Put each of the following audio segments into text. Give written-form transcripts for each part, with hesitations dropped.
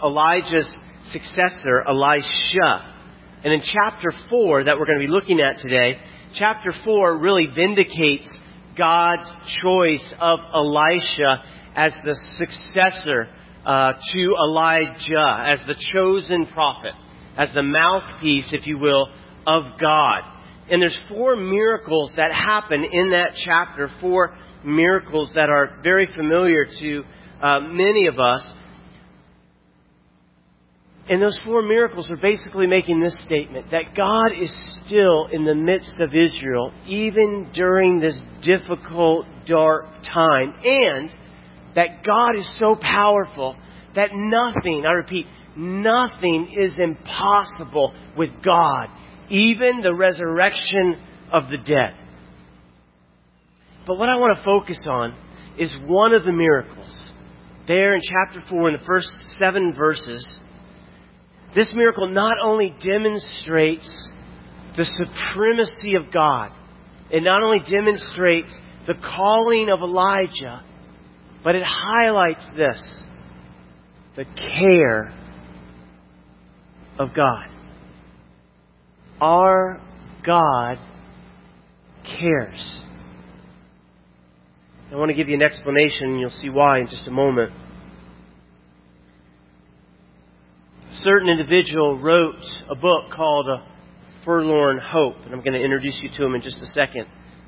Elijah's successor, Elisha. And in chapter 4 that we're going to be looking at today, chapter 4 really vindicates God's choice of Elisha as the successor to Elijah, as the chosen prophet, as the mouthpiece, if you will, of God. And there's 4 miracles that happen in that chapter, 4 miracles that are very familiar to many of us. And those 4 miracles are basically making this statement, that God is still in the midst of Israel, even during this difficult, dark time. And that God is so powerful that nothing, I repeat, nothing is impossible with God. Even the resurrection of the dead. But what I want to focus on is one of the miracles. There in chapter 4, in the first 7 verses, this miracle not only demonstrates the supremacy of God, it not only demonstrates the calling of Elijah, but it highlights this, the care of God. Our God cares. I want to give you an explanation, and you'll see why in just a moment. A certain individual wrote a book called A Forlorn Hope, and I'm going to introduce you to him in just a second.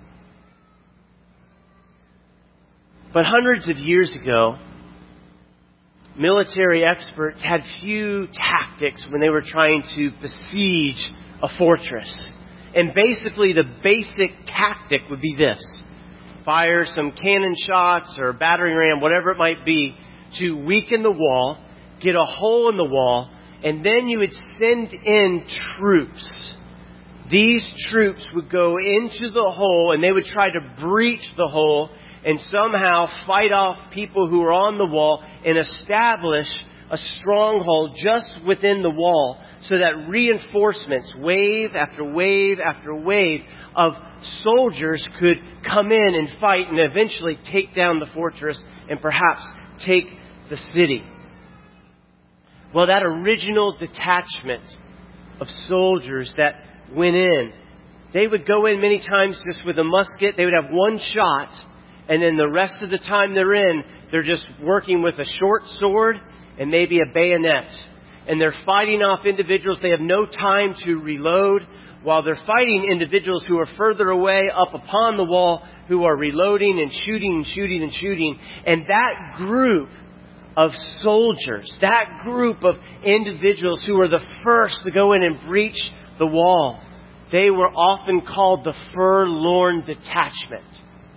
But hundreds of years ago, military experts had few tactics when they were trying to besiege a fortress. And basically the basic tactic would be this. Fire some cannon shots or battering ram, whatever it might be, to weaken the wall, get a hole in the wall, and then you would send in troops. These troops would go into the hole and they would try to breach the hole and somehow fight off people who are on the wall and establish a stronghold just within the wall, so that reinforcements, wave after wave after wave of soldiers could come in and fight and eventually take down the fortress and perhaps take the city. Well, that original detachment of soldiers that went in, they would go in many times just with a musket. They would have one shot, and then the rest of the time they're in, they're just working with a short sword and maybe a bayonet. And they're fighting off individuals. They have no time to reload, while they're fighting individuals who are further away up upon the wall, who are reloading and shooting and shooting and shooting. And that group of soldiers, that group of individuals who were the first to go in and breach the wall, they were often called the Forlorn Detachment.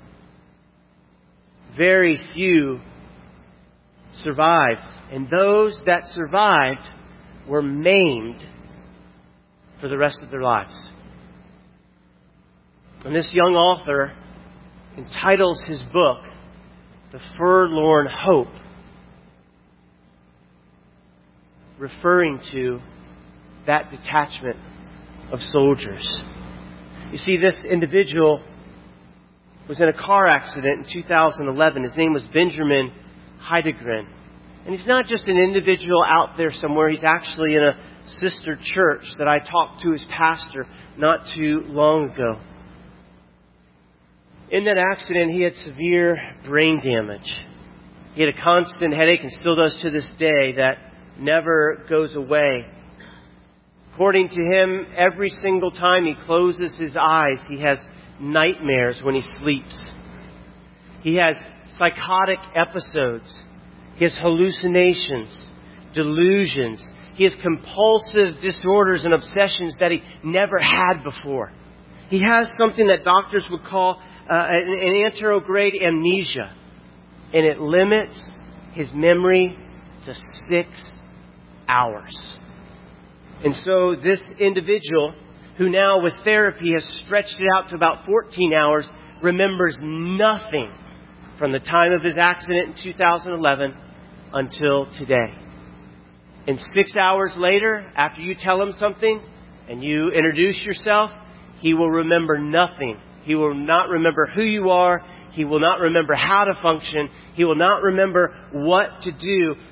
Very few survived. And those that survived were maimed for the rest of their lives. And this young author entitles his book, The Forlorn Hope, referring to that detachment of soldiers. You see, this individual was in a car accident in 2011. His name was Benjamin Heidegren. And he's not just an individual out there somewhere. He's actually in a sister church that I talked to his pastor not too long ago. In that accident, he had severe brain damage. He had a constant headache, and still does to this day, that never goes away. According to him, every single time he closes his eyes, he has nightmares when he sleeps. He has psychotic episodes. He has hallucinations, delusions. He has compulsive disorders and obsessions that he never had before. He has something that doctors would call an anterograde amnesia. And it limits his memory to 6 hours. And so this individual, who now with therapy has stretched it out to about 14 hours, remembers nothing from the time of his accident in 2011 until today. And 6 hours later, after you tell him something and you introduce yourself, he will remember nothing. He will not remember who you are. He will not remember how to function. He will not remember what to do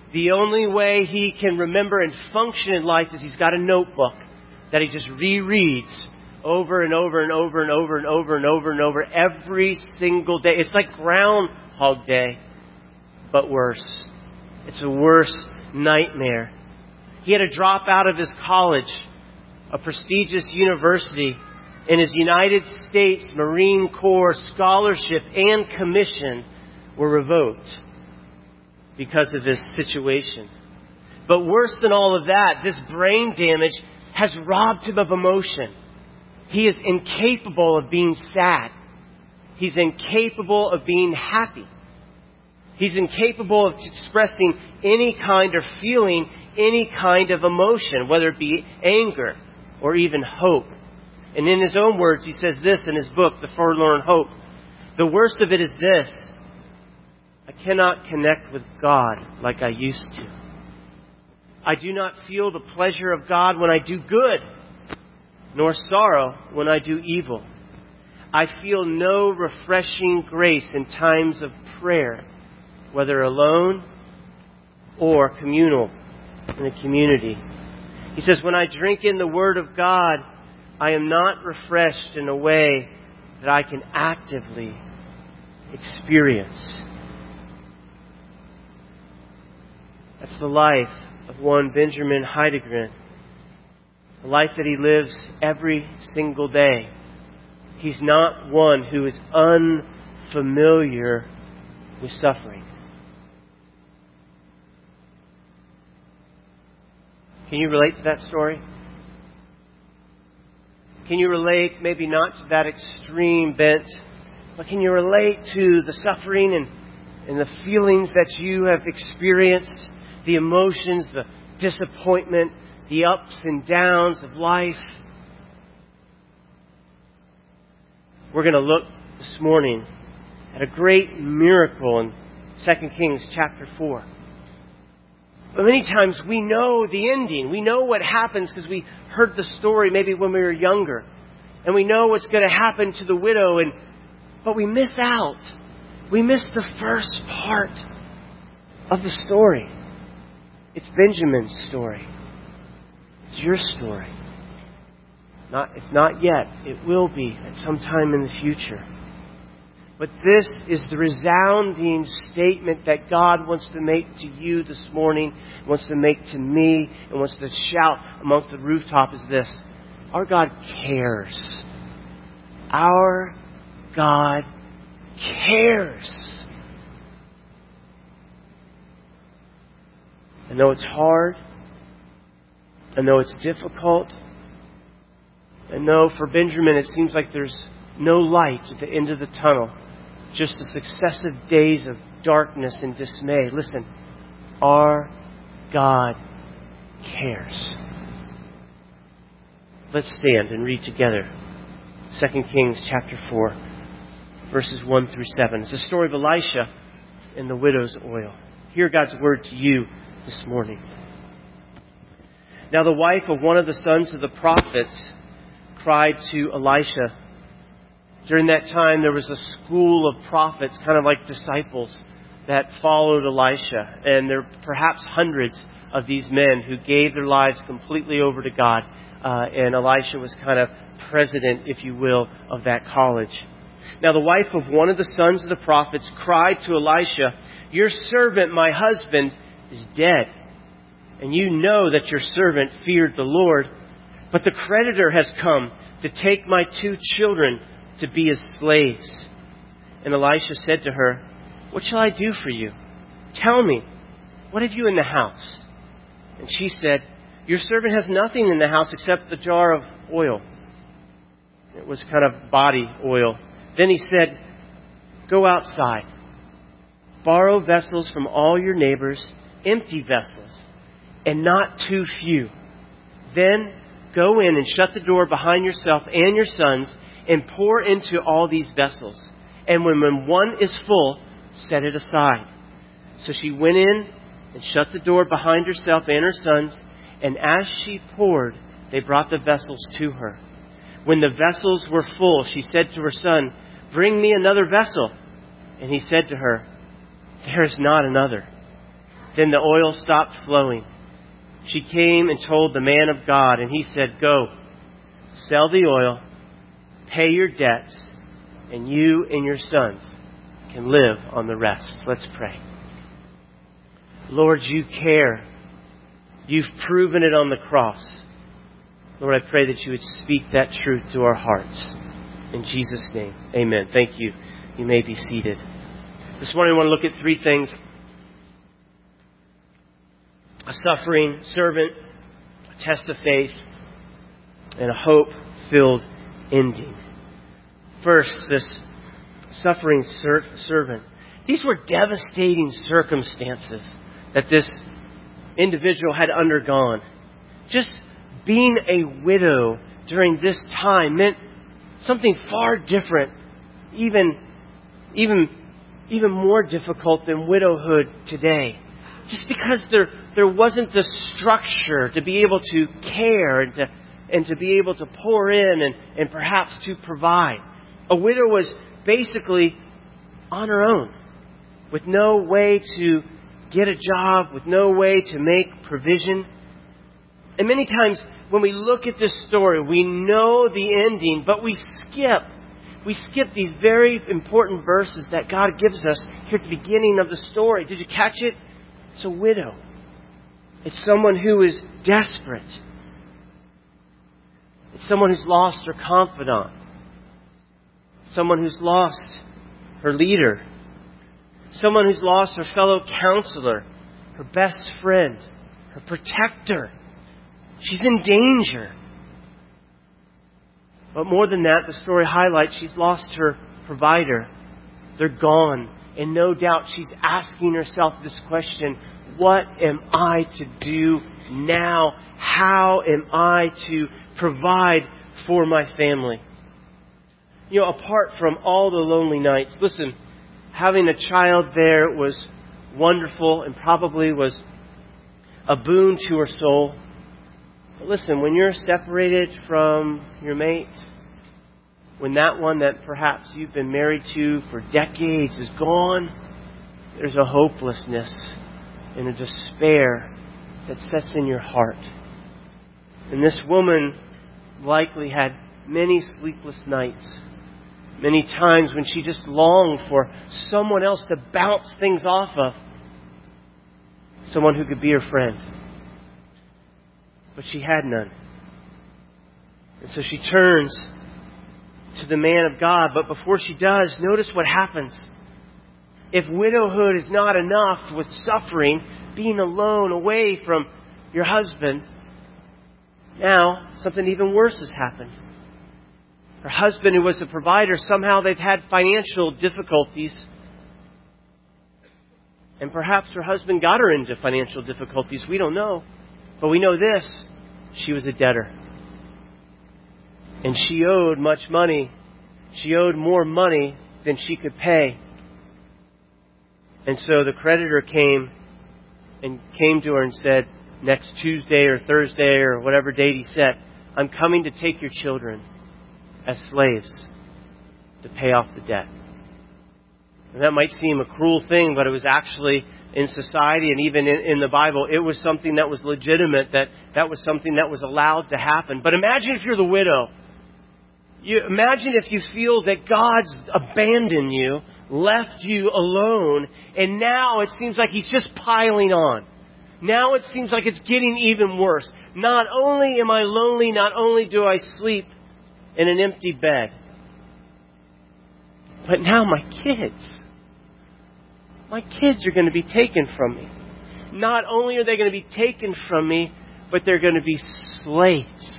The only way he can remember and function in life is he's got a notebook that he just rereads over and over and over and over and over and over and over every single day. It's like Groundhog Day, but worse. It's a worse nightmare. He had to drop out of his college, a prestigious university, and his United States Marine Corps scholarship and commission were revoked because of this situation. But worse than all of that, this brain damage has robbed him of emotion. He is incapable of being sad. He's incapable of being happy. He's incapable of expressing any kind or feeling any kind of emotion, whether it be anger or even hope. And in his own words, he says this in his book, The Forlorn Hope. The worst of it is this: I cannot connect with God like I used to. I do not feel the pleasure of God when I do good, nor sorrow when I do evil. I feel no refreshing grace in times of prayer, whether alone or communal in a community. He says, when I drink in the Word of God, I am not refreshed in a way that I can actively experience. That's the life of one Benjamin Heidegger. A life that he lives every single day. He's not one who is unfamiliar with suffering. Can you relate to that story? Can you relate, maybe not to that extreme bent, but can you relate to the suffering and the feelings that you have experienced, the emotions, the disappointment, the ups and downs of life? We're going to look this morning at a great miracle in 2 Kings chapter 4. But many times we know the ending. We know what happens because we heard the story maybe when we were younger. And we know what's going to happen to the widow. But we miss out. We miss the first part of the story. It's Benjamin's story. It's your story. It's not yet. It will be at some time in the future. But this is the resounding statement that God wants to make to you this morning, wants to make to me, and wants to shout amongst the rooftop is this: our God cares. Our God cares. I know it's hard. I know it's difficult. I know for Benjamin it seems like there's no light at the end of the tunnel. Just the successive days of darkness and dismay. Listen, our God cares. Let's stand and read together 2 Kings chapter 4, verses 1 through 7. It's the story of Elisha and the widow's oil. Hear God's word to you this morning. Now the wife of one of the sons of the prophets cried to Elisha. During that time, there was a school of prophets, kind of like disciples, that followed Elisha. And there were perhaps hundreds of these men who gave their lives completely over to God. And Elisha was kind of president, if you will, of that college. Now, the wife of one of the sons of the prophets cried to Elisha, "Your servant, my husband, is dead. And you know that your servant feared the Lord. But the creditor has come to take my 2 children to be his slaves." And Elisha said to her, "What shall I do for you? Tell me, what have you in the house?" And she said, "Your servant has nothing in the house except the jar of oil." It was kind of body oil. Then he said, "Go outside, borrow vessels from all your neighbors, empty vessels, and not too few. Then go in and shut the door behind yourself and your sons and pour into all these vessels. And when one is full, set it aside." So she went in and shut the door behind herself and her sons. And as she poured, they brought the vessels to her. When the vessels were full, she said to her son, "Bring me another vessel." And he said to her, "There is not another." Then the oil stopped flowing. She came and told the man of God, and he said, "Go, sell the oil, pay your debts, and you and your sons can live on the rest." Let's pray. Lord, you care. You've proven it on the cross. Lord, I pray that you would speak that truth to our hearts. In Jesus' name, amen. Thank you. You may be seated. This morning I want to look at three things: a suffering servant, a test of faith, and a hope-filled ending. First, this suffering servant. These were devastating circumstances that this individual had undergone. Just being a widow during this time meant something far different, even more difficult than widowhood today. Just because there wasn't the structure to be able to care and to be able to pour in and perhaps to provide. A widow was basically on her own, with no way to get a job, with no way to make provision. And many times when we look at this story, we know the ending, but we skip these very important verses that God gives us here at the beginning of the story. Did you catch it? It's a widow. It's someone who is desperate. It's someone who's lost her confidant. Someone who's lost her leader. Someone who's lost her fellow counselor, her best friend, her protector. She's in danger. But more than that, the story highlights she's lost her provider. They're gone. And no doubt she's asking herself this question: what am I to do now? How am I to provide for my family? You know, apart from all the lonely nights, listen, having a child there was wonderful and probably was a boon to her soul. But listen, when you're separated from your mate, when that one that perhaps you've been married to for decades is gone, there's a hopelessness and a despair that sets in your heart. And this woman likely had many sleepless nights, many times when she just longed for someone else to bounce things off of, someone who could be her friend. But she had none. And so she turns to the man of God. But before she does, notice what happens. If widowhood is not enough with suffering, being alone, away from your husband, now something even worse has happened. Her husband, who was the provider, somehow they've had financial difficulties. And perhaps her husband got her into financial difficulties. We don't know. But we know this: she was a debtor. And she owed much money. She owed more money than she could pay. And so the creditor came to her and said, next Tuesday or Thursday or whatever date he set, I'm coming to take your children as slaves to pay off the debt. And that might seem a cruel thing, but it was actually, in society and even in the Bible, it was something that was legitimate, that was something that was allowed to happen. But imagine if you're the widow. Imagine if you feel that God's abandoned you, left you alone, and now it seems like He's just piling on. Now it seems like it's getting even worse. Not only am I lonely, not only do I sleep in an empty bed, but now my kids are going to be taken from me. Not only are they going to be taken from me, but they're going to be slaves.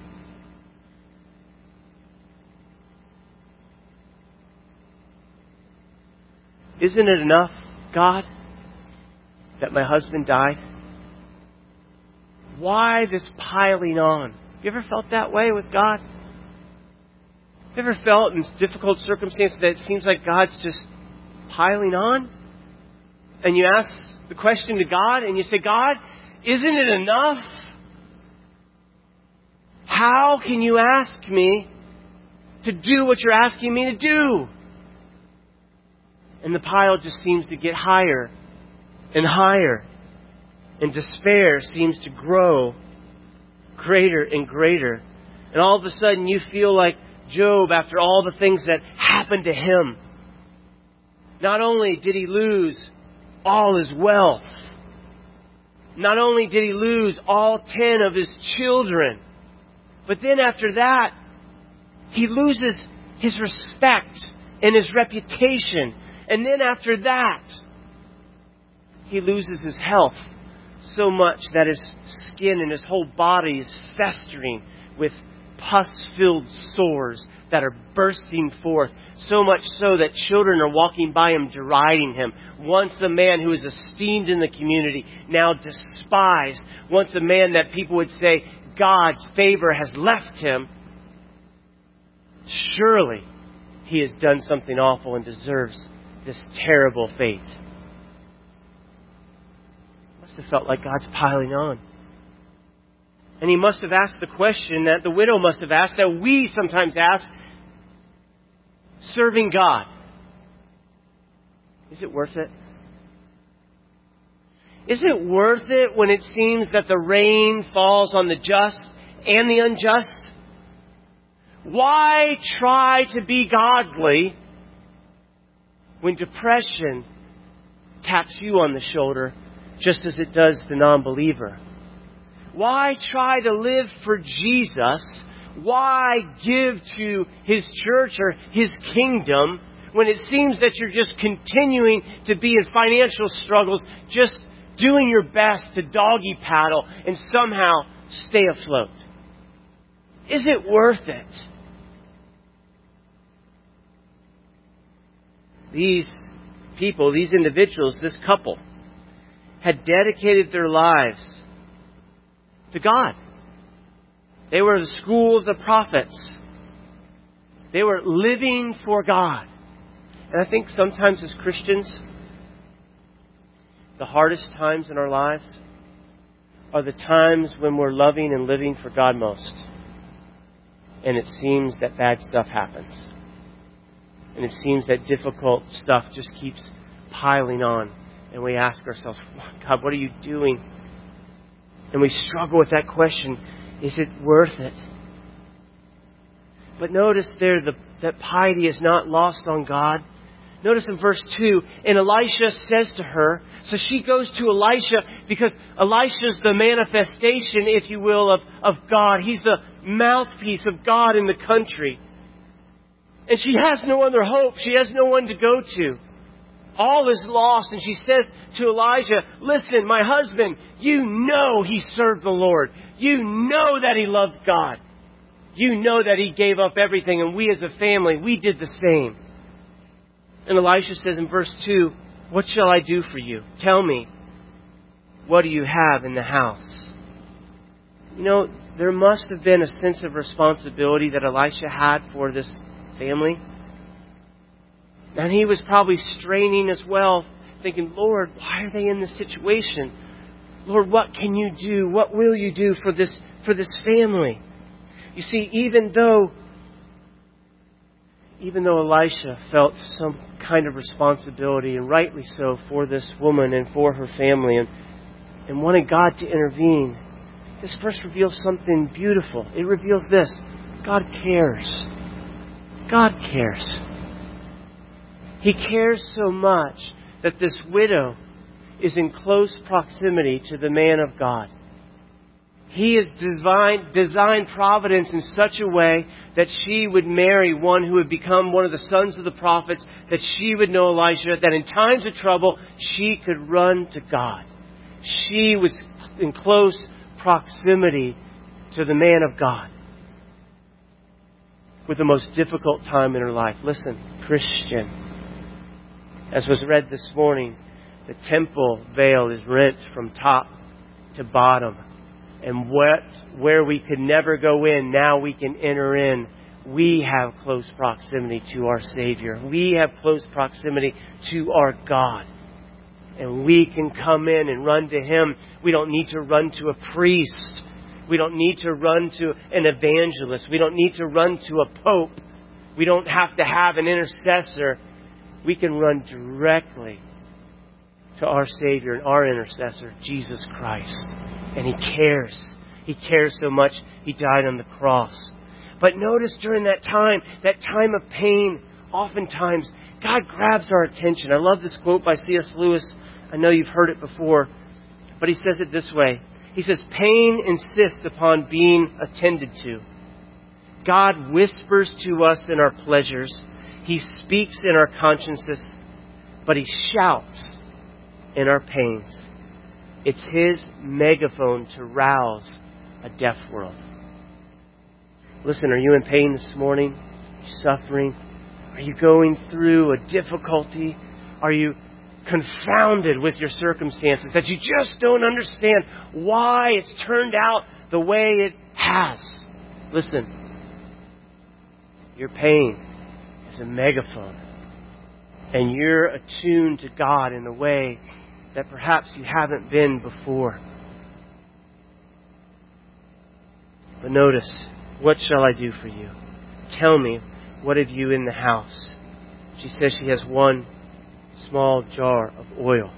Isn't it enough, God, that my husband died? Why this piling on? You ever felt that way with God? You ever felt in difficult circumstances that it seems like God's just piling on? And you ask the question to God and you say, God, isn't it enough? How can you ask me to do what you're asking me to do? And the pile just seems to get higher and higher. And despair seems to grow greater and greater. And all of a sudden you feel like Job after all the things that happened to him. Not only did he lose all his wealth, not only did he lose all 10 of his children, but then after that, he loses his respect and his reputation. And then after that, he loses his health so much that his skin and his whole body is festering with pus-filled sores that are bursting forth. So much so that children are walking by him, deriding him. Once a man who is esteemed in the community, now despised. Once a man that people would say God's favor has left him. Surely he has done something awful and deserves this terrible fate. Must have felt like God's piling on. And he must have asked the question that the widow must have asked, that we sometimes ask, serving God, is it worth it? Is it worth it when it seems that the rain falls on the just and the unjust? Why try to be godly when depression taps you on the shoulder just as it does the non-believer? Why try to live for Jesus? Why give to His church or His kingdom when it seems that you're just continuing to be in financial struggles, just doing your best to doggy paddle and somehow stay afloat? Is it worth it? These people, these individuals, this couple, had dedicated their lives to God. They were the school of the prophets. They were living for God. And I think sometimes as Christians, the hardest times in our lives are the times when we're loving and living for God most. And it seems that bad stuff happens. And it seems that difficult stuff just keeps piling on. And we ask ourselves, God, what are you doing? And we struggle with that question. Is it worth it? But notice there that piety is not lost on God. Notice in verse 2, and Elisha says to her, so she goes to Elisha because Elisha's the manifestation, if you will, of God. He's the mouthpiece of God in the country. And she has no other hope. She has no one to go to. All is lost. And she says to Elijah, listen, my husband, you know he served the Lord. You know that he loved God. You know that he gave up everything. And we as a family, we did the same. And Elisha says in verse 2, what shall I do for you? Tell me, what do you have in the house? You know, there must have been a sense of responsibility that Elisha had for this family. And he was probably straining as well, thinking, Lord, why are they in this situation? Lord, what can you do? What will you do for this family? You see, even though Elisha felt some kind of responsibility, and rightly so, for this woman and for her family, and wanted God to intervene, this verse reveals something beautiful. It reveals this: God cares. God cares. He cares so much that this widow is in close proximity to the man of God. He has designed providence in such a way that she would marry one who would become one of the sons of the prophets, that she would know Elisha, that in times of trouble she could run to God. She was in close proximity to the man of God with the most difficult time in her life. Listen, Christian, as was read this morning, the temple veil is rent from top to bottom. And where we could never go in, now we can enter in. We have close proximity to our Savior. We have close proximity to our God. And we can come in and run to Him. We don't need to run to a priest. We don't need to run to an evangelist. We don't need to run to a pope. We don't have to have an intercessor. We can run directly to our Savior and our intercessor, Jesus Christ. And He cares. He cares so much, He died on the cross. But notice during that time of pain, oftentimes God grabs our attention. I love this quote by C.S. Lewis. I know you've heard it before, but he says it this way. He says, pain insists upon being attended to. God whispers to us in our pleasures. He speaks in our consciences, but He shouts in our pains. It's His megaphone to rouse a deaf world. Listen, are you in pain this morning? Are you suffering? Are you going through a difficulty? Are you confounded with your circumstances that you just don't understand why it's turned out the way it has? Listen, your pain is a megaphone, and you're attuned to God in a way that perhaps you haven't been before. But notice, what shall I do for you? Tell me, what have you in the house? She says she has one small jar of oil.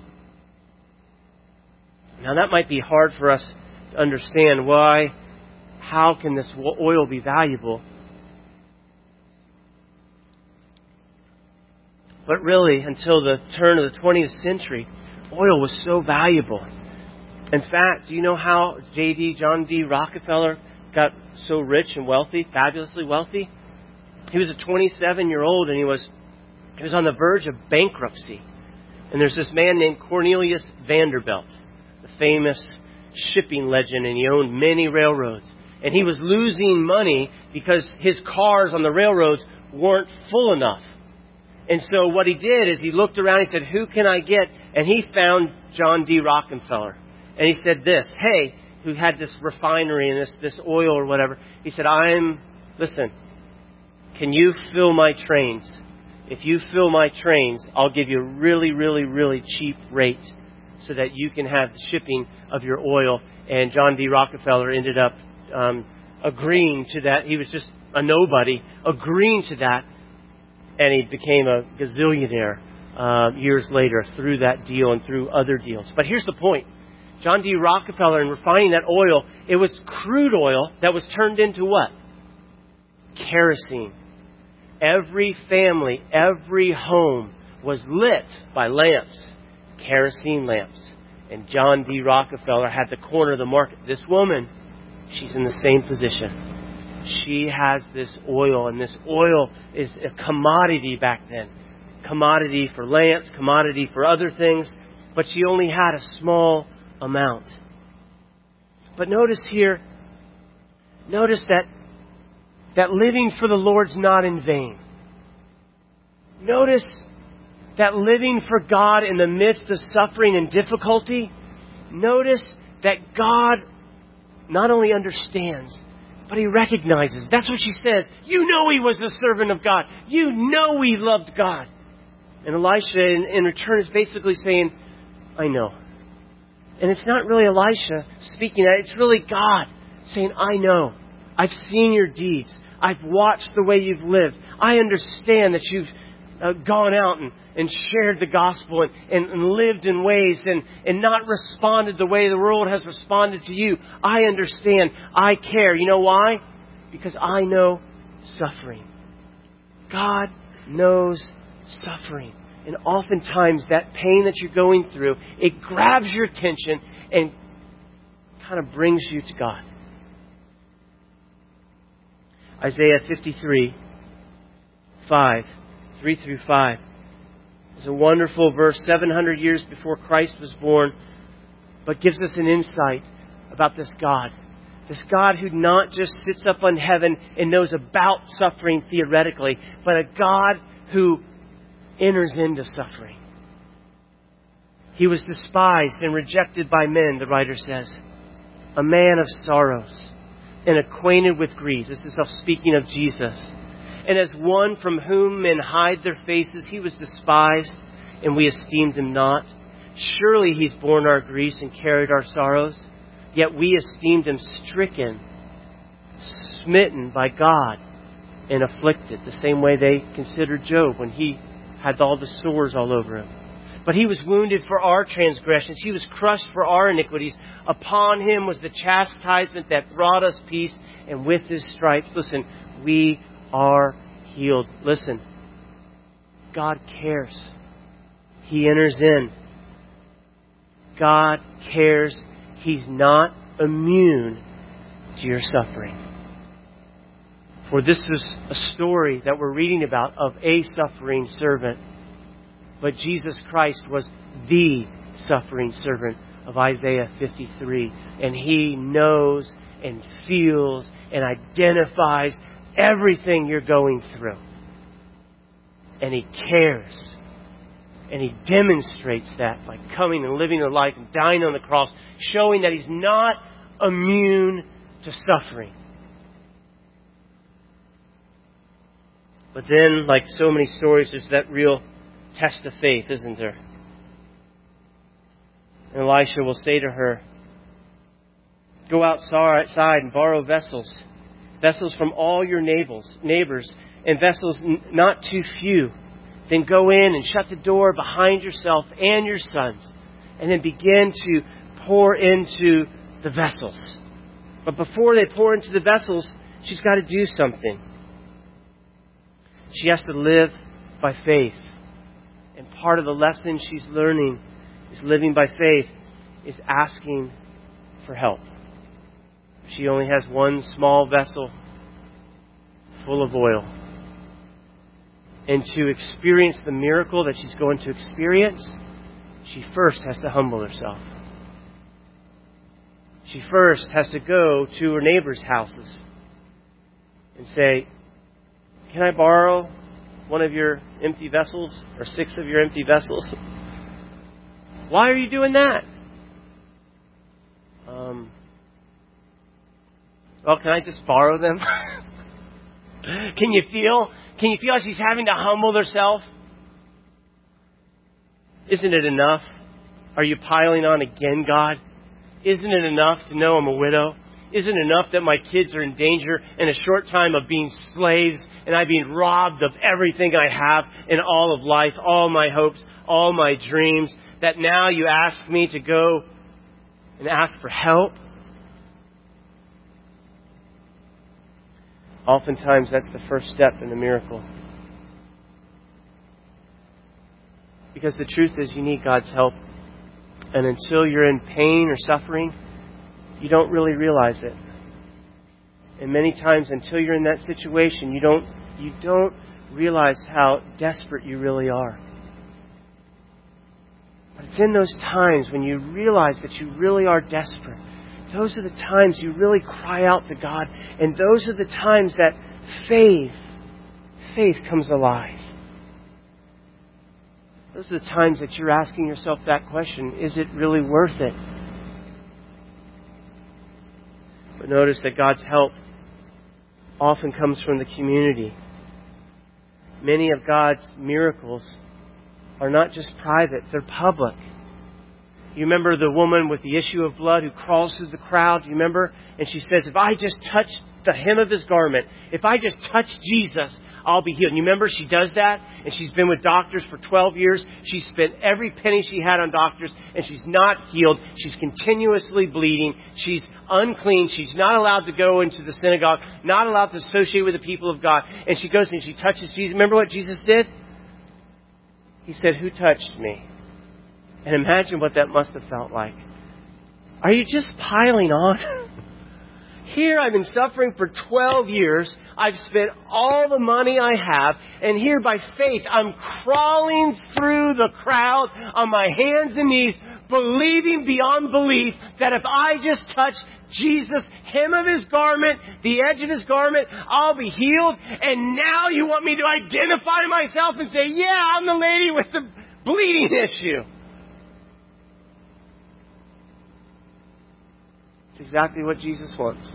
Now that might be hard for us to understand. Why? How can this oil be valuable? But really, until the turn of the 20th century, oil was so valuable. In fact, do you know how John D. Rockefeller got so rich and wealthy, fabulously wealthy? He was a 27-year-old and he was on the verge of bankruptcy. And there's this man named Cornelius Vanderbilt, the famous shipping legend, and he owned many railroads. And he was losing money because his cars on the railroads weren't full enough. And so what he did is he looked around and he said, who can I get? And he found John D. Rockefeller. And he said this, hey, who had this refinery and this oil or whatever. He said, listen, can you fill my trains? If you fill my trains, I'll give you a really, really, really cheap rate so that you can have the shipping of your oil. And John D. Rockefeller ended up agreeing to that. He was just a nobody, agreeing to that. And he became a gazillionaire years later through that deal and through other deals. But here's the point. John D. Rockefeller, in refining that oil, it was crude oil that was turned into what? Kerosene. Every family, every home was lit by lamps, kerosene lamps. And John D. Rockefeller had the corner of the market. This woman, she's in the same position. She has this oil, and this oil is a commodity back then. Commodity for lamps, commodity for other things, but she only had a small amount. But notice here, that living for the Lord's not in vain. Notice that living for God in the midst of suffering and difficulty, notice that God not only understands, but He recognizes. That's what she says. You know he was the servant of God. You know he loved God. And Elisha, in return, is basically saying, I know. And it's not really Elisha speaking that. It's really God saying, I know. I've seen your deeds. I've watched the way you've lived. I understand that you've gone out and shared the gospel and lived in ways and not responded the way the world has responded to you. I understand. I care. You know why? Because I know suffering. God knows suffering. And oftentimes that pain that you're going through, it grabs your attention and kind of brings you to God. Isaiah 53, 3 through 5. It's a wonderful verse 700 years before Christ was born, but gives us an insight about this God. This God who not just sits up in heaven and knows about suffering theoretically, but a God who enters into suffering. He was despised and rejected by men, the writer says. A man of sorrows and acquainted with grief. This is speaking of Jesus. And as one from whom men hide their faces, he was despised, and we esteemed him not. Surely he's borne our griefs and carried our sorrows. Yet we esteemed him stricken, smitten by God, and afflicted. The same way they considered Job when he had all the sores all over him. But He was wounded for our transgressions. He was crushed for our iniquities. Upon Him was the chastisement that brought us peace. And with His stripes, listen, we are healed. Listen, God cares. He enters in. God cares. He's not immune to your suffering. For this is a story that we're reading about of a suffering servant. But Jesus Christ was the suffering servant of Isaiah 53. And He knows and feels and identifies everything you're going through. And He cares. And He demonstrates that by coming and living a life and dying on the cross, showing that He's not immune to suffering. But then, like so many stories, there's that real test of faith, isn't there? And Elisha will say to her, go outside and borrow vessels from all your neighbors, and vessels not too few. Then go in and shut the door behind yourself and your sons, and then begin to pour into the vessels. But before they pour into the vessels, she's got to do something. She has to live by faith. And part of the lesson she's learning is living by faith is asking for help. She only has one small vessel full of oil. And to experience the miracle that she's going to experience, she first has to humble herself. She first has to go to her neighbors' houses and say, can I borrow one of your empty vessels or 6 of your empty vessels? Why are you doing that? Well, can I just borrow them? Can you feel she's having to humble herself? Isn't it enough? Are you piling on again, God? Isn't it enough to know I'm a widow? Isn't it enough that my kids are in danger in a short time of being slaves and I being robbed of everything I have in all of life, all my hopes, all my dreams, that now you ask me to go and ask for help? Oftentimes that's the first step in the miracle. Because the truth is you need God's help. And until you're in pain or suffering, you don't really realize it. And many times until you're in that situation, you don't realize how desperate you really are. But it's in those times when you realize that you really are desperate. Those are the times you really cry out to God. And those are the times that faith comes alive. Those are the times that you're asking yourself that question, is it really worth it? But notice that God's help often comes from the community. Many of God's miracles are not just private, they're public. You remember the woman with the issue of blood who crawls through the crowd? You remember? And she says, if I just touch the hem of His garment, if I just touch Jesus, I'll be healed. And you remember she does that? And she's been with doctors for 12 years. She's spent every penny she had on doctors, and she's not healed. She's continuously bleeding. She's unclean. She's not allowed to go into the synagogue, not allowed to associate with the people of God. And she goes and she touches Jesus. Remember what Jesus did? He said, who touched me? And imagine what that must have felt like. Are you just piling on? Here I've been suffering for 12 years. I've spent all the money I have. And here by faith, I'm crawling through the crowd on my hands and knees, believing beyond belief that if I just touch Jesus' hem of His garment, the edge of His garment, I'll be healed. And now you want me to identify myself and say, yeah, I'm the lady with the bleeding issue. It's exactly what Jesus wants.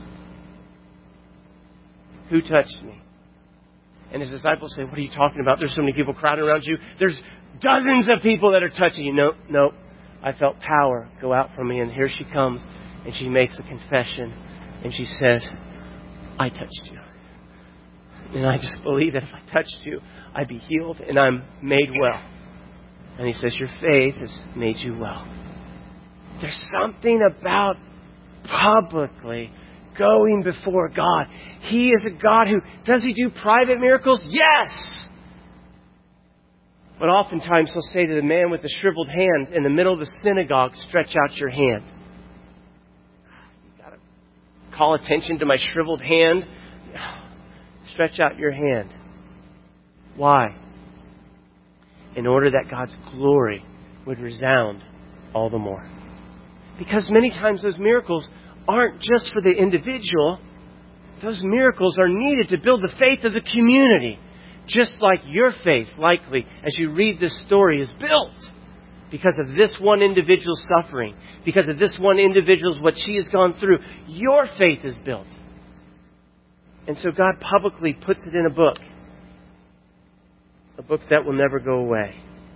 Who touched me? And His disciples say, what are you talking about? There's so many people crowding around you. There's dozens of people that are touching you. No. I felt power go out from me. And here she comes. And she makes a confession. And she says, I touched you. And I just believe that if I touched you, I'd be healed and I'm made well. And He says, your faith has made you well. There's something about publicly going before God. He is a God who, does He do private miracles? Yes! But oftentimes He'll say to the man with the shriveled hand in the middle of the synagogue, stretch out your hand. You got to call attention to my shriveled hand. Stretch out your hand. Why? In order that God's glory would resound all the more. Because many times those miracles aren't just for the individual. Those miracles are needed to build the faith of the community. Just like your faith, likely, as you read this story, is built because of this one individual's suffering. Because of this one individual's, what she has gone through. Your faith is built. And so God publicly puts it in a book. A book that will never go away.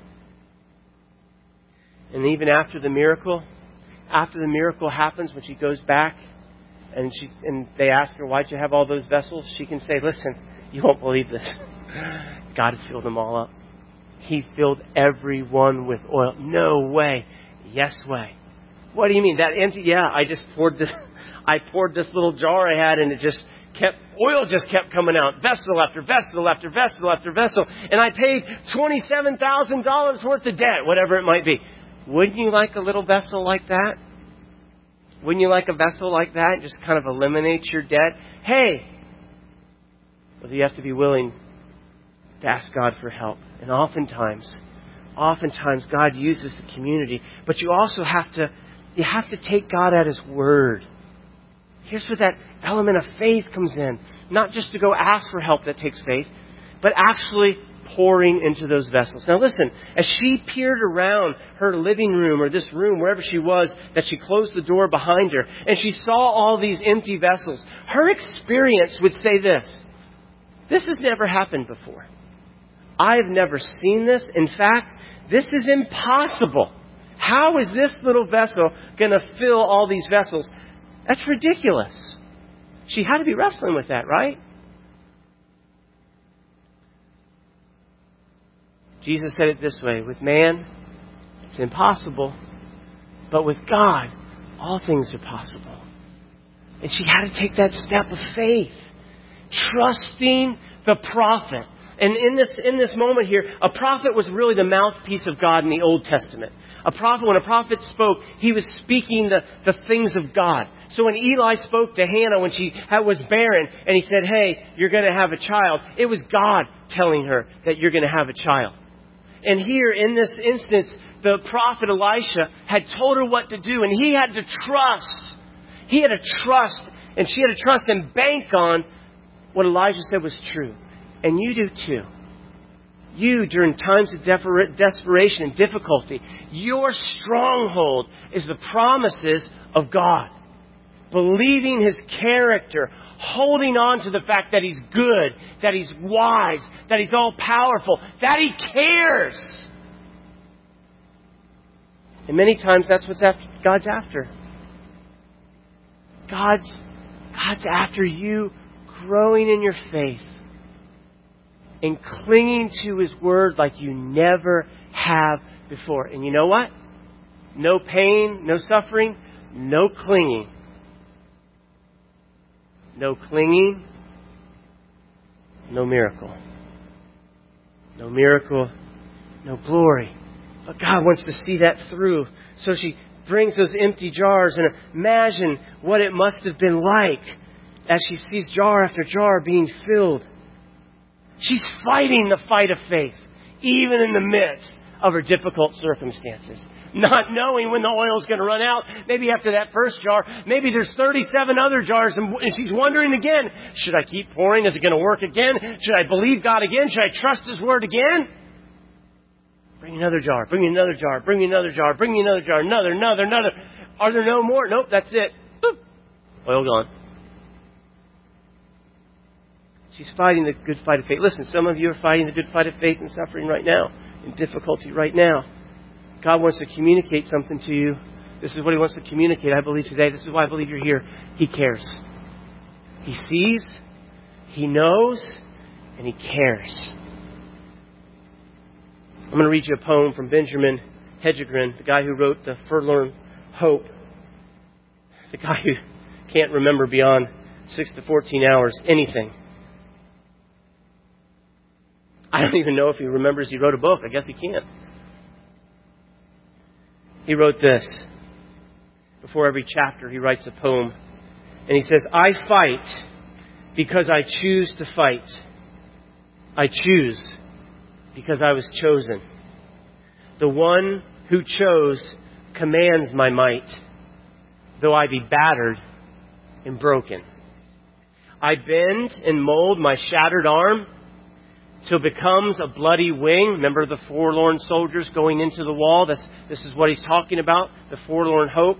And even after the miracle happens, when she goes back and they ask her, why'd you have all those vessels? She can say, listen, you won't believe this. God had filled them all up. He filled every one with oil. No way. Yes way. What do you mean? That empty? Yeah, I poured this little jar I had, and oil just kept coming out. Vessel after vessel after vessel after vessel. And I paid $27,000 worth of debt, whatever it might be. Wouldn't you like a little vessel like that? Wouldn't you like a vessel like that? Just kind of eliminates your debt. Hey! Well, you have to be willing to ask God for help. And oftentimes God uses the community. But you also have to take God at His word. Here's where that element of faith comes in. Not just to go ask for help that takes faith, but actually pouring into those vessels. Now listen, as she peered around her living room or this room, wherever she was, that she closed the door behind her, and she saw all these empty vessels, her experience would say this: this has never happened before. I've never seen this. In fact, this is impossible. How is this little vessel going to fill all these vessels? That's ridiculous. She had to be wrestling with that, right? Jesus said it this way: with man, it's impossible. But with God, all things are possible. And she had to take that step of faith. Trusting the prophet. And in this moment here, a prophet was really the mouthpiece of God in the Old Testament. When a prophet spoke, he was speaking the things of God. So when Eli spoke to Hannah when she was barren, and he said, hey, you're going to have a child, it was God telling her that you're going to have a child. And here in this instance, the prophet Elisha had told her what to do, and he had to trust. He had to trust, and she had to trust and bank on what Elijah said was true. And you do too. You, during times of desperation and difficulty, your stronghold is the promises of God. Believing His character, holding on to the fact that He's good, that He's wise, that He's all-powerful, that He cares. And many times that's what God's after. God's after you growing in your faith and clinging to His Word like you never have before. And you know what? No pain, no suffering, no clinging. No clinging, no miracle. No miracle, no glory. But God wants to see that through. So she brings those empty jars, and imagine what it must have been like as she sees jar after jar being filled. She's fighting the fight of faith, even in the midst of her difficult circumstances. Not knowing when the oil is going to run out. Maybe after that first jar, maybe there's 37 other jars, and she's wondering again, should I keep pouring? Is it going to work again? Should I believe God again? Should I trust His Word again? Bring another jar, bring me another jar, bring me another jar, bring me another jar, another. Are there no more? Nope, that's it. Boop. Oil gone. She's fighting the good fight of faith. Listen, some of you are fighting the good fight of faith and suffering right now, in difficulty right now. God wants to communicate something to you. This is what He wants to communicate, I believe, today. This is why I believe you're here. He cares. He sees, He knows, and He cares. I'm going to read you a poem from Benjamin Hedgegren, the guy who wrote The Forlorn Hope. The guy who can't remember beyond 6 to 14 hours anything. I don't even know if he remembers he wrote a book. I guess he can't. He wrote this. Before every chapter, he writes a poem. And he says, I fight because I choose to fight. I choose because I was chosen. The one who chose commands my might, though I be battered and broken. I bend and mold my shattered arm till it becomes a bloody wing. Remember the forlorn soldiers going into the wall? This is what he's talking about, the forlorn hope.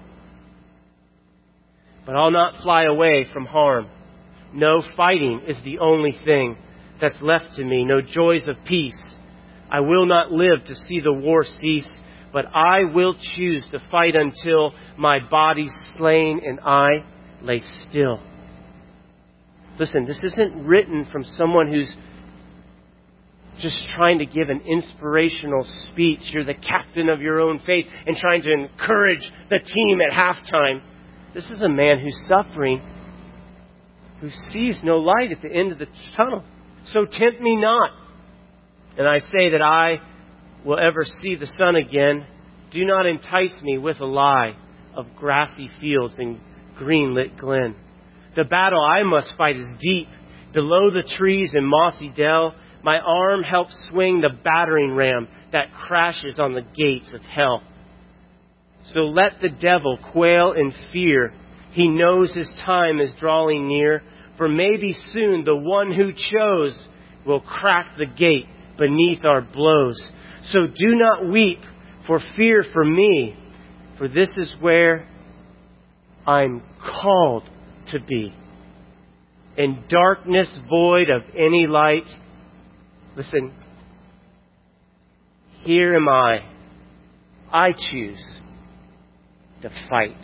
But I'll not fly away from harm. No, fighting is the only thing that's left to me. No joys of peace. I will not live to see the war cease, but I will choose to fight until my body's slain and I lay still. Listen, this isn't written from someone who's just trying to give an inspirational speech. You're the captain of your own fate and trying to encourage the team at halftime. This is a man who's suffering, who sees no light at the end of the tunnel. So tempt me not. And I say that I will ever see the sun again. Do not entice me with a lie of grassy fields and green-lit glen. The battle I must fight is deep, below the trees in mossy dell. My arm helps swing the battering ram that crashes on the gates of hell. So let the devil quail in fear. He knows his time is drawing near. For maybe soon the one who chose will crack the gate beneath our blows. So do not weep for fear for me, for this is where I'm called to be. In darkness void of any light, listen, here am I. I choose to fight.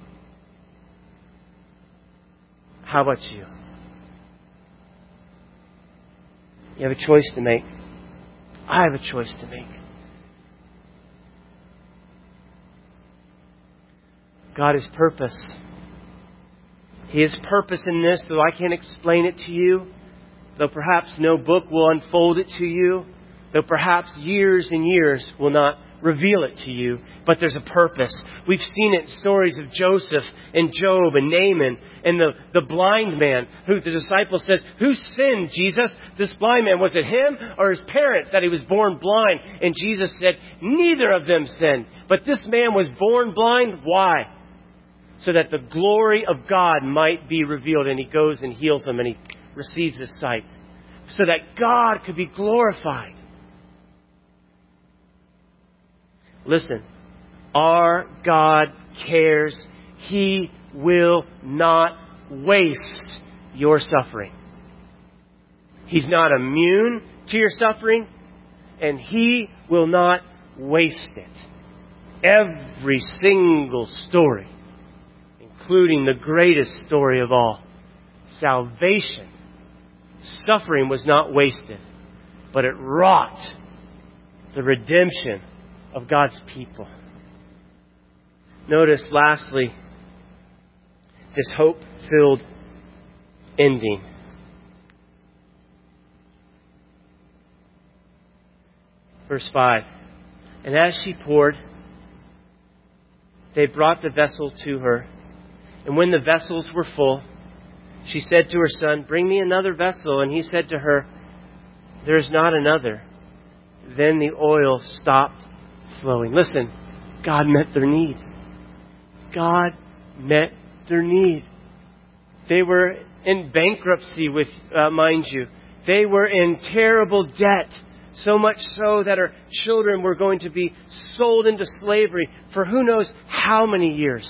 How about you? You have a choice to make. I have a choice to make. God has purpose. He has purpose in this, though I can't explain it to you, though perhaps no book will unfold it to you, though perhaps years and years will not reveal it to you, but there's a purpose. We've seen it in stories of Joseph and Job and Naaman and the blind man who the disciple says, who sinned, Jesus? This blind man, was it him or his parents that he was born blind? And Jesus said, neither of them sinned, but this man was born blind. Why? So that the glory of God might be revealed. And he goes and heals him and he receives his sight. So that God could be glorified. Listen, our God cares. He will not waste your suffering. He's not immune to your suffering, and He will not waste it. Every single story, including the greatest story of all, salvation, suffering was not wasted, but it wrought the redemption of God's people. Notice, lastly, this hope-filled ending. Verse 5. And as she poured, they brought the vessel to her. And when the vessels were full, she said to her son, bring me another vessel. And he said to her, there is not another. Then the oil stopped flowing. Listen, God met their need. God met their need. They were in bankruptcy, with mind you. They were in terrible debt. So much so that her children were going to be sold into slavery for who knows how many years.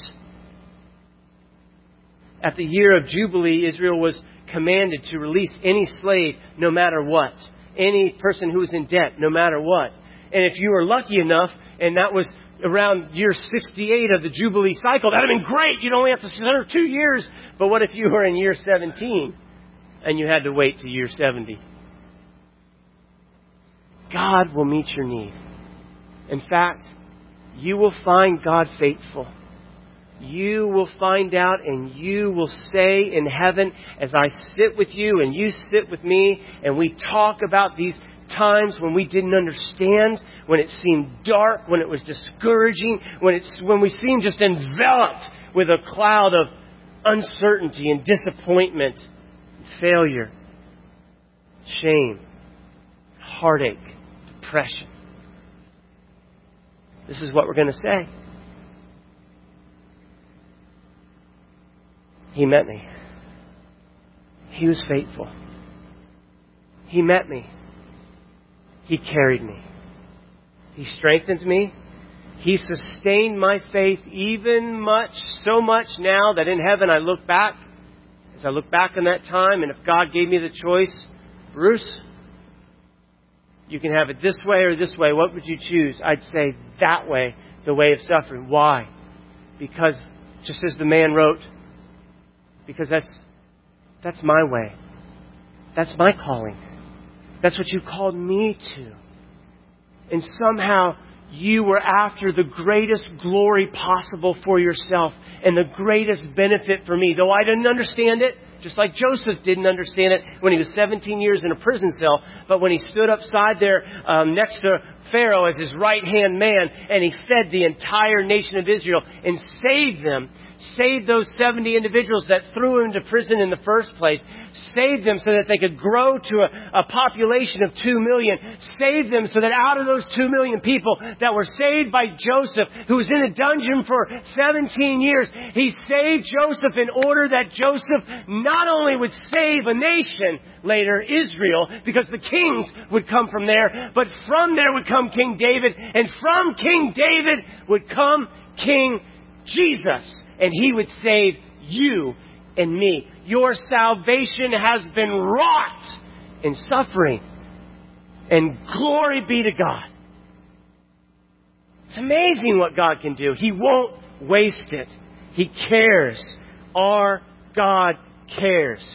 At the year of Jubilee, Israel was commanded to release any slave no matter what. Any person who was in debt no matter what. And if you were lucky enough, and that was around year 68 of the Jubilee cycle, that would have been great. You'd only have to serve 2 years. But what if you were in year 17 and you had to wait to year 70? God will meet your need. In fact, you will find God faithful. You will find out and you will say in heaven, as I sit with you and you sit with me and we talk about these times when we didn't understand, when it seemed dark, when it was discouraging, when we seemed just enveloped with a cloud of uncertainty and disappointment, failure, shame, heartache, depression. This is what we're going to say. He met me. He was faithful. He met me. He carried me. He strengthened me. He sustained my faith so much now that in heaven I look back. As I look back on that time, and if God gave me the choice, Bruce, you can have it this way or this way. What would you choose? I'd say that way, the way of suffering. Why? Because, just as the man wrote, because that's my way. That's my calling. That's what you called me to. And somehow you were after the greatest glory possible for yourself and the greatest benefit for me. Though I didn't understand it, just like Joseph didn't understand it when he was 17 years in a prison cell. But when he stood upside there next to Pharaoh as his right-hand man and he fed the entire nation of Israel and saved them, saved those 70 individuals that threw him into prison in the first place, saved them so that they could grow to a population of 2 million, saved them so that out of those 2 million people that were saved by Joseph, who was in a dungeon for 17 years, he saved Joseph in order that Joseph not only would save a nation, later Israel, because the kings would come from there, but from there would come King David, and from King David would come King Jesus. And He would save you and me. Your salvation has been wrought in suffering. And glory be to God. It's amazing what God can do. He won't waste it. He cares. Our God cares.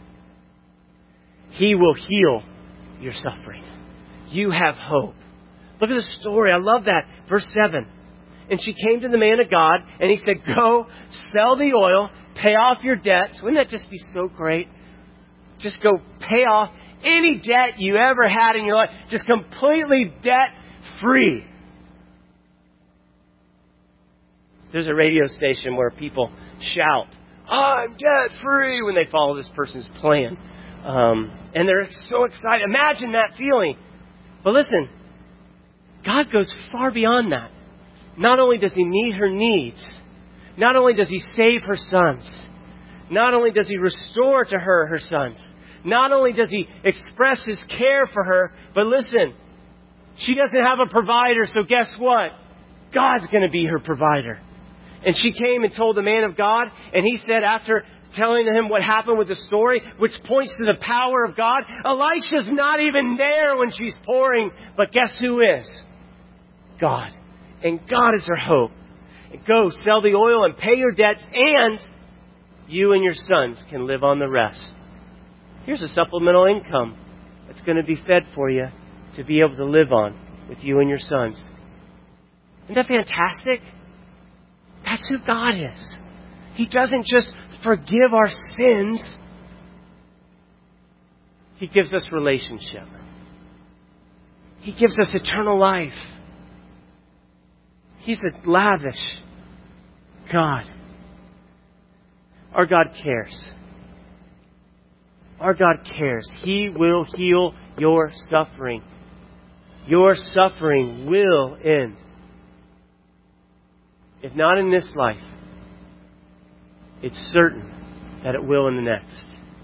He will heal your suffering. You have hope. Look at the story. I love that. Verse 7. And she came to the man of God, and he said, go, sell the oil, pay off your debts. Wouldn't that just be so great? Just go pay off any debt you ever had in your life. Just completely debt-free. There's a radio station where people shout, I'm debt-free, when they follow this person's plan. And they're so excited. Imagine that feeling. But listen, God goes far beyond that. Not only does He meet her needs, not only does He save her sons, not only does He restore to her sons, not only does He express His care for her, but listen, she doesn't have a provider, so guess what? God's going to be her provider. And she came and told the man of God, and he said, after telling him what happened with the story, which points to the power of God, Elisha's not even there when she's pouring, but guess who is? God. And God is her hope. Go, sell the oil and pay your debts, and you and your sons can live on the rest. Here's a supplemental income that's going to be fed for you to be able to live on with you and your sons. Isn't that fantastic? That's who God is. He doesn't just forgive our sins. He gives us relationship. He gives us eternal life. He's a lavish God. Our God cares. Our God cares. He will heal your suffering. Your suffering will end. If not in this life, it's certain that it will in the next.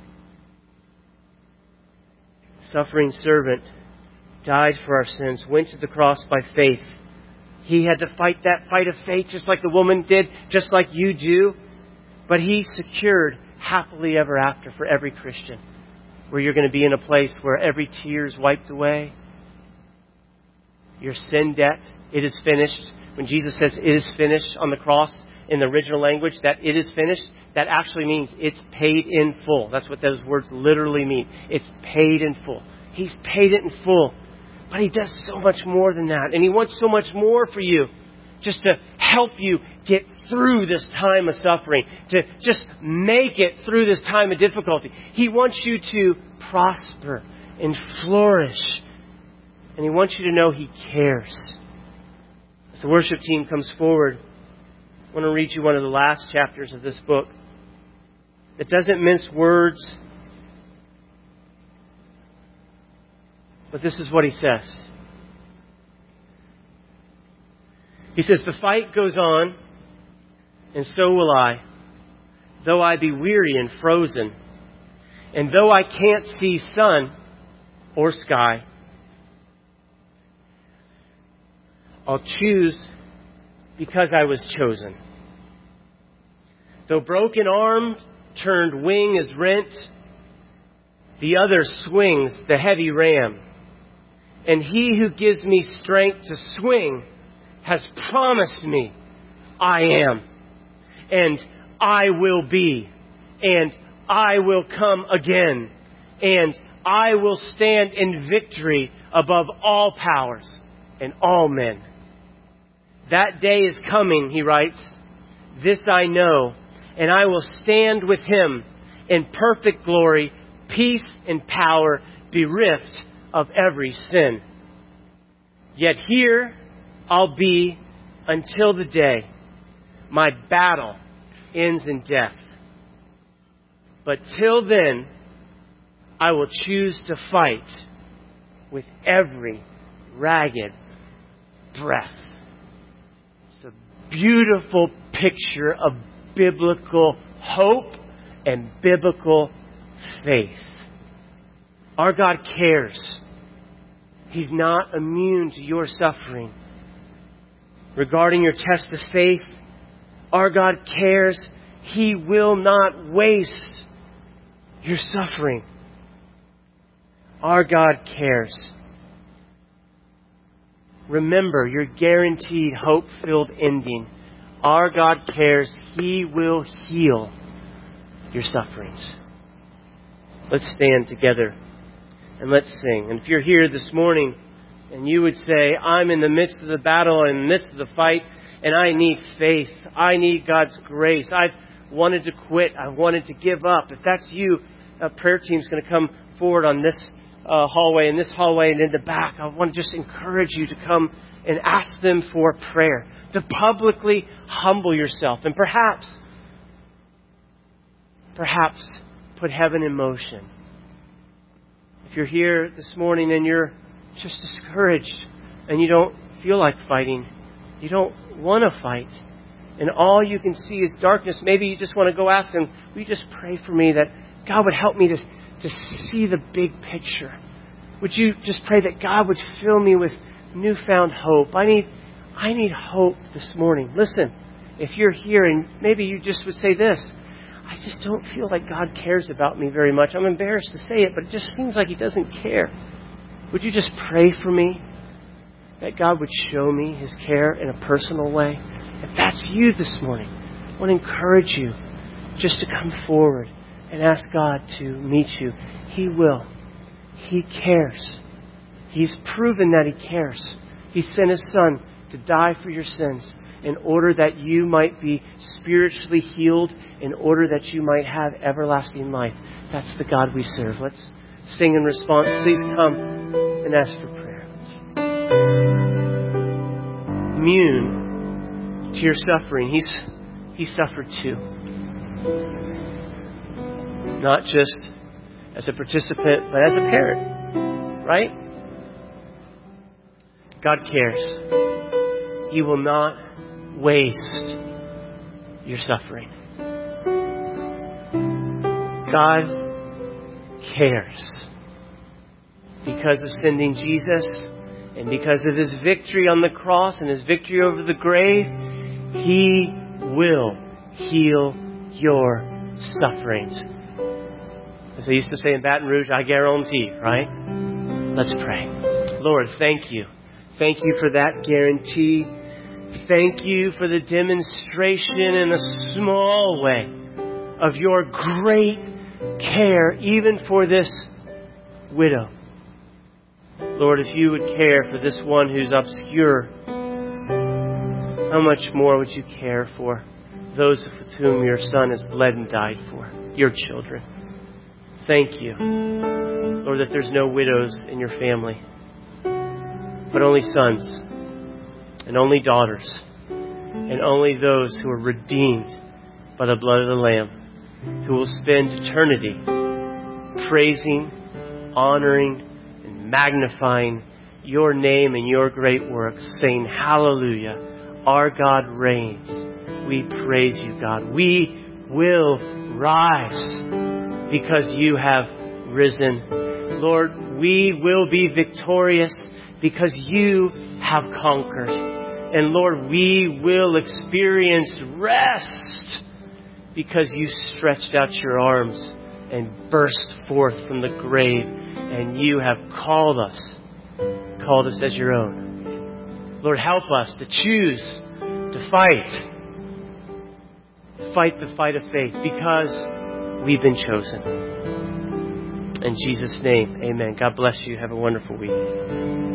Suffering servant died for our sins, went to the cross by faith. He had to fight that fight of faith just like the woman did, just like you do. But He secured happily ever after for every Christian, where you're going to be in a place where every tear is wiped away. Your sin debt, it is finished. When Jesus says it is finished on the cross, in the original language, that it is finished, that actually means it's paid in full. That's what those words literally mean. It's paid in full. He's paid it in full. But He does so much more than that. And He wants so much more for you. Just to help you get through this time of suffering. To just make it through this time of difficulty. He wants you to prosper and flourish. And He wants you to know He cares. As the worship team comes forward, I want to read you one of the last chapters of this book. It doesn't mince words. But this is what he says. He says, the fight goes on, and so will I, though I be weary and frozen, and though I can't see sun or sky. I'll choose because I was chosen. Though broken arm turned wing is rent, the other swings the heavy ram. And He who gives me strength to swing has promised me I am, and I will be, and I will come again, and I will stand in victory above all powers and all men. That day is coming, he writes, this I know, and I will stand with Him in perfect glory, peace and power, bereft of every sin. Yet here I'll be until the day my battle ends in death. But till then, I will choose to fight with every ragged breath. It's a beautiful picture of biblical hope and biblical faith. Our God cares. He's not immune to your suffering. Regarding your test of faith, our God cares. He will not waste your suffering. Our God cares. Remember your guaranteed hope-filled ending. Our God cares. He will heal your sufferings. Let's stand together and let's sing. And if you're here this morning and you would say, I'm in the midst of the battle, in the midst of the fight, and I need faith. I need God's grace. I've wanted to quit. I wanted to give up. If that's you, a prayer team's going to come forward on this hallway, in this hallway, and in the back. I want to just encourage you to come and ask them for prayer, to publicly humble yourself, and perhaps put heaven in motion. If you're here this morning and you're just discouraged and you don't feel like fighting, you don't want to fight, and all you can see is darkness, maybe you just want to go ask Him, will you just pray for me that God would help me to see the big picture? Would you just pray that God would fill me with newfound hope? I need hope this morning. Listen, if you're here and maybe you just would say this, I just don't feel like God cares about me very much. I'm embarrassed to say it, but it just seems like He doesn't care. Would you just pray for me that God would show me His care in a personal way? If that's you this morning, I want to encourage you just to come forward and ask God to meet you. He will. He cares. He's proven that He cares. He sent His Son to die for your sins in order that you might be spiritually healed, in order that you might have everlasting life. That's the God we serve. Let's sing in response. Please come and ask for prayer. Immune to your suffering. He suffered too. Not just as a participant, but as a parent. Right? God cares. He will not waste your suffering. God cares. Because of sending Jesus and because of His victory on the cross and His victory over the grave, He will heal your sufferings. As I used to say in Baton Rouge, I guarantee, right? Let's pray. Lord, thank you. Thank you for that guarantee. Thank you for the demonstration in a small way of your great care, even for this widow. Lord, if you would care for this one who's obscure, how much more would you care for those with whom your Son has bled and died for, your children? Thank you, Lord, that there's no widows in your family, but only sons and only daughters and only those who are redeemed by the blood of the Lamb, who will spend eternity praising, honoring, and magnifying your name and your great works, saying, hallelujah, our God reigns. We praise you, God. We will rise because you have risen. Lord, we will be victorious because you have conquered. And Lord, we will experience rest because you stretched out your arms and burst forth from the grave, and you have called us as your own. Lord, help us to choose to fight the fight of faith because we've been chosen. In Jesus' name, amen. God bless you. Have a wonderful week.